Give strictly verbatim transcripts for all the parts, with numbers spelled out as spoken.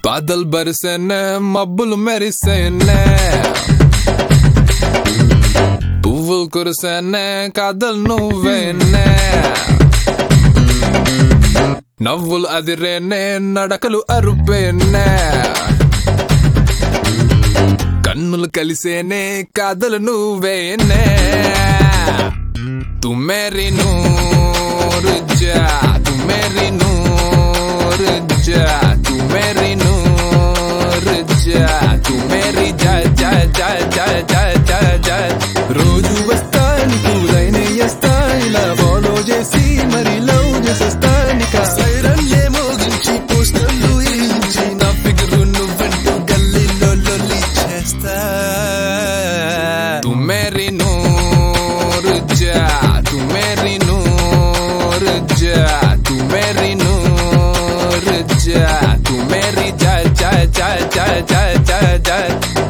బాదల్ బరిసేనే మబ్బులు మెరిసేనే పువ్వులు కురిసేనే కాదల్ నువ్వేనే నవ్వులు అదిరేనే నడకలు అరుపేనే కన్నులు కలిసేనే కాదలు నువ్వేనే తు మేరీ నూర్ జా తు మేరీ నూర్ జా తు మేరీ నూర్ జా తు మేరీ జా జా జా జా జా జా జా రోజు వస్తా నీకు లైనే చేస్తా ఇలా ఫాలో చేసి మరి లవ్ చేసేస్తా నీకా సైరన్లే మోగించి పోస్టర్లు ఇచ్చి నా ఫిగరు నువ్వంటూ గల్లీలో లొల్లి చేస్తా తు మేరీ నూర్ జా తు మేరీ నూర్ జా తు మేరీ నూర్ జా తు మేరీ జా జా జా జా జా జా జా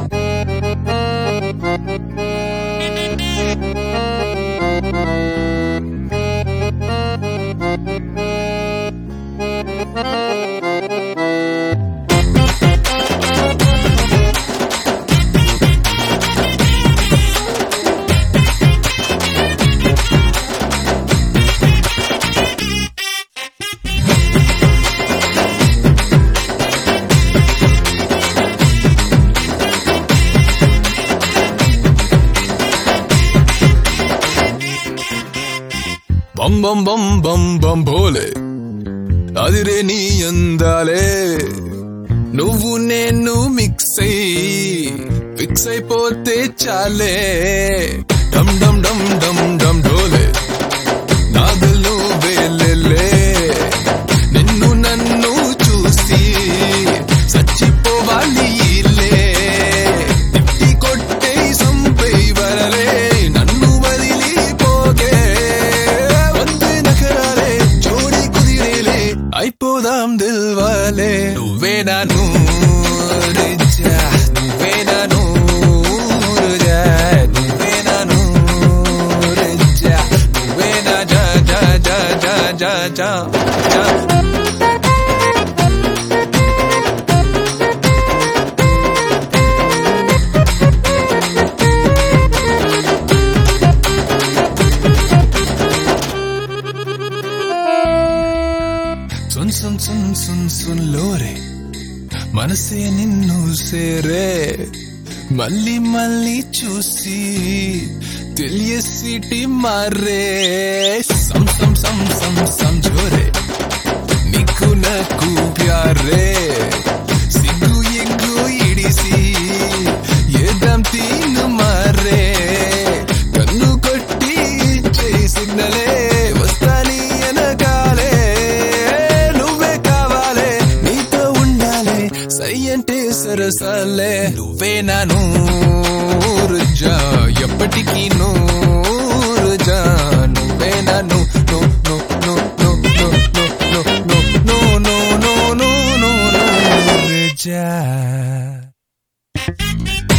బం బం బం బం బం భోలే అదిరే నీ అందాలే నువ్వు నేను మిక్స్ అయి ఫిక్స్ అయిపోతే చాలే డమ్ డమ్ డమ్ డమ్ డమ్ ఢోలే నాదల్ నువ్వేలే నిన్ను నన్ను చూసి చచ్చిపోవాలి ఇల్లే తిట్టి కొట్టే సంపై వరలే నన్ను వదిలిపోగే అయిపోదాం దిల్వాలే నువ్వేనా నూర్ జా నువ్వేనా నూర్ జా నువ్వేనా నూర్ జా నువ్వేనా జా జా జా జా జా జా జా సున్ సున్ సున్ సున్ సున్ లోరే మనసే నిన్ను సేరే మళ్ళీ మళ్ళీ చూసి తెలియసిటి మారే సం సం సం సం సంజోరే నీకు నాకు ప్యారే సిగ్గు ఎగ్గు ఇడిసి ఏదం తీను మారే కన్ను కొట్టి చేయి సిగ్నలే వస్తాని అనగాలే సై అంటే సరసాలే నువ్వేనా నూర్ జా ఎప్పటికీ నూర్ జా నువ్వేనా ను ను ను ను ను ను ను ను ను ను ను ను ను ను నూర్ జా